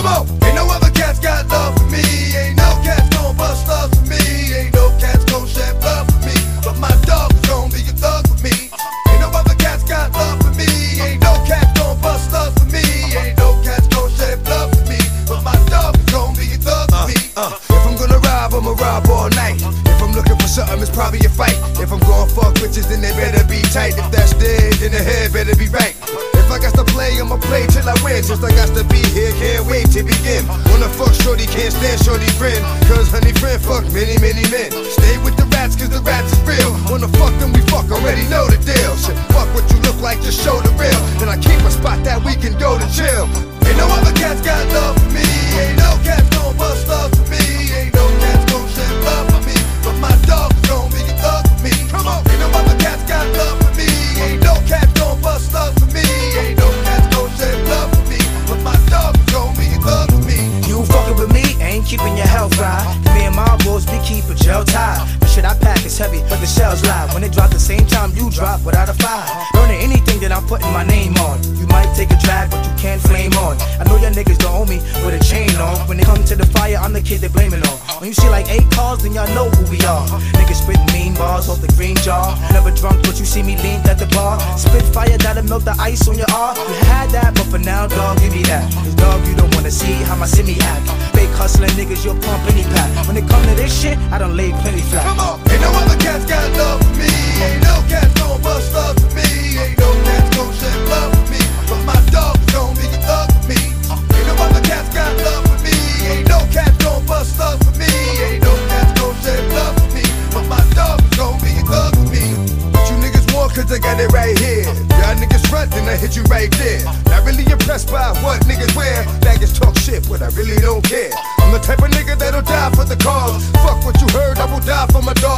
Come on! Ain't no other cats got love for me. Ain't no cats gon' bust love for me. Ain't no cats gon' shed blood for me. But my dog is gon' be a thug for me. Ain't no other cats got love for me. Ain't no cats gon' bust love for me. Ain't no cats gon' shed blood for me. But my dog is gon' be a thug for me. If I'm gonna rob, I'ma rob all night. If I'm looking for something, it's probably a fight. If I'm gonna fuck bitches, then they better be tight. If that's dead, then the head better be right. If I got to play, I'ma play till I win. Since I got to be here, can't wait to begin. Wanna fuck shorty, can't stand shorty friend. Cause honey friend fuck many, many men. Stay with the rats, cause the rats is real. Wanna fuck them, we fuck, already know the deal. Shit, fuck what you look like, just show the real. Then I keep a spot that we can go to chill. Ain't no other cats got love for me. Ain't no cats gon' bust love for me. Ain't no cats gon' shed love for me. But my dog is gon' be a thug for me. Come on, ain't no other cats got love for me. Ain't no cats gon' bust love for me. Ain't no cats gon' shed love for me. But my dog is gon' be a thug for me. You fucking with me, ain't keeping your health right. Me and my boys, we keep a gel tie. The shit I pack is heavy, but the shells live. When it drop the same time you drop without a fire. Burning anything that I'm putting my name on. You might take a drag, but you can't flame on. I know your niggas don't owe me with a chain on. When it come to the fire, I'm the kid they blame it on. When you see like 8 cars, then y'all know who we are. Niggas spitting mean bars off the green jar. Never drunk, but you see me leaned at the bar. Spit fire that'll melt the ice on your arm. You had that, but for now, dog, give me that. Cause dog, you don't wanna see how my semi act. Fake hustling niggas, you'll pump any pack. When it come to this shit, I done laid plenty flat. Come on, ain't no other cats got love for me. Ain't no cats gon' bust love for me. Ain't no cats gon' shed love for me. But my dog is gon' be a thug for me. Ain't no other cats got love for me. Ain't no cats gon' bust love for me. Ain't no cats gon' shed love for me. But my dog is gon' be a thug for me. What you niggas want, cause I got it right here. Y'all niggas front, then I hit you right there. Not really impressed by what niggas wear. Baggage talk shit, but I really don't care. I'm the type of nigga that'll die for the cause. Fuck what you heard, I will die for my dog.